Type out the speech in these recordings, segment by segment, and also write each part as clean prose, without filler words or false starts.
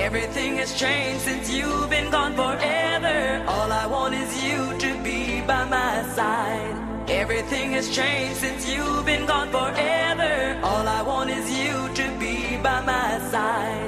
Everything has changed since you've been gone forever. All I want is you to be by my side. Everything has changed since you've been gone forever. All I want is you to be by my side.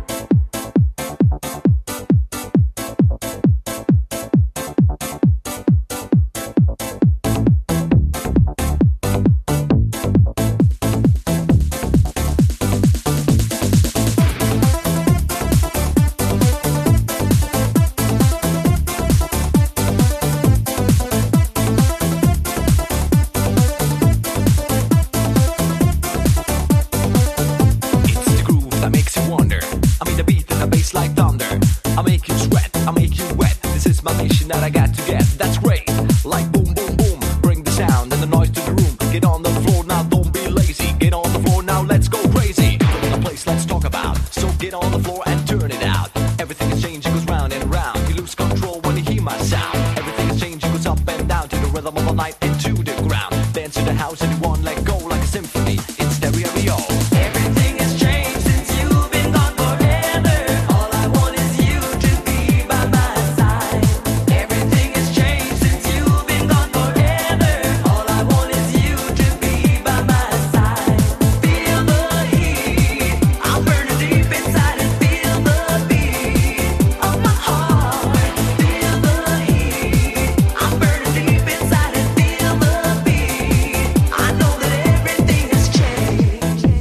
Like thunder, I make you sweat, I make you wet. This is my mission that I got to get. That's great. Like boom, boom, boom. Bring the sound and the noise to the room. Get on the floor now, don't be lazy. Get on the floor now, let's go crazy. A place let's talk about. So get on the floor and turn it out. Everything is changing, goes round and round. You lose control when you hear my sound. Everything is changing, goes up and down to the rhythm of the night and to the ground. Dance to the house and you won't let go like a symphony. It's stereo. Everything has changed since you've been gone forever. All I want is you to be by my side. Everything has changed since you've been gone forever. All I want is you to be by my side. Feel the heat, I'm burning deep inside and feel the beat of my heart. Feel the heat, I'm burning deep inside and feel the beat. I know that everything has changed.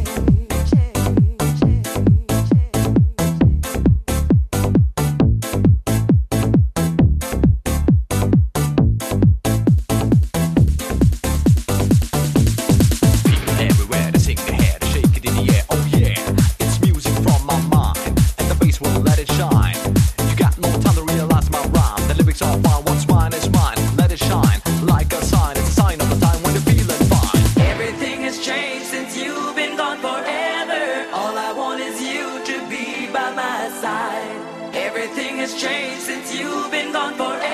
People everywhere, they sing their head, shake it in the air, oh yeah. It's music from my mind, and the bass will let it shine. You got no time to realize my rhyme. The lyrics are fine, what's mine is mine. Let it shine, like a sign. It's a sign of the time when you're feeling fine. Everything has changed since you've been gone forever. All I want is you to be by my side. Everything has changed since you've been gone forever.